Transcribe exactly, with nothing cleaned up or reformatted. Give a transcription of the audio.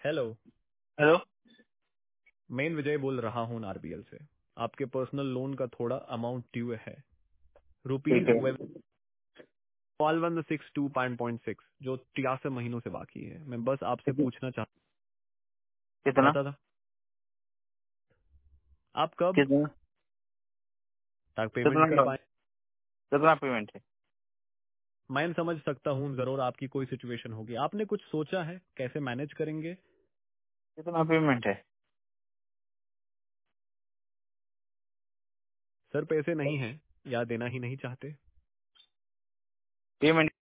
Hello. Hello. मैं विजय बोल रहा हूँ आरबीएल से। आपके पर्सनल लोन का थोड़ा अमाउंट ड्यू है, ठीक रुपीज है। Twelve one six two point six, जो तिरासी महीनों से बाकी है। मैं बस आपसे कित- पूछना चाहता कितना चाहता था, आप कब कितना तक कितना पेमेंट कर लोन पाए। कितना पेमेंट है? मैं समझ सकता हूँ जरूर आपकी कोई सिचुएशन होगी। आपने कुछ सोचा है कैसे मैनेज करेंगे। कितना पेमेंट है? सर पैसे नहीं है या देना ही नहीं चाहते। पेमेंट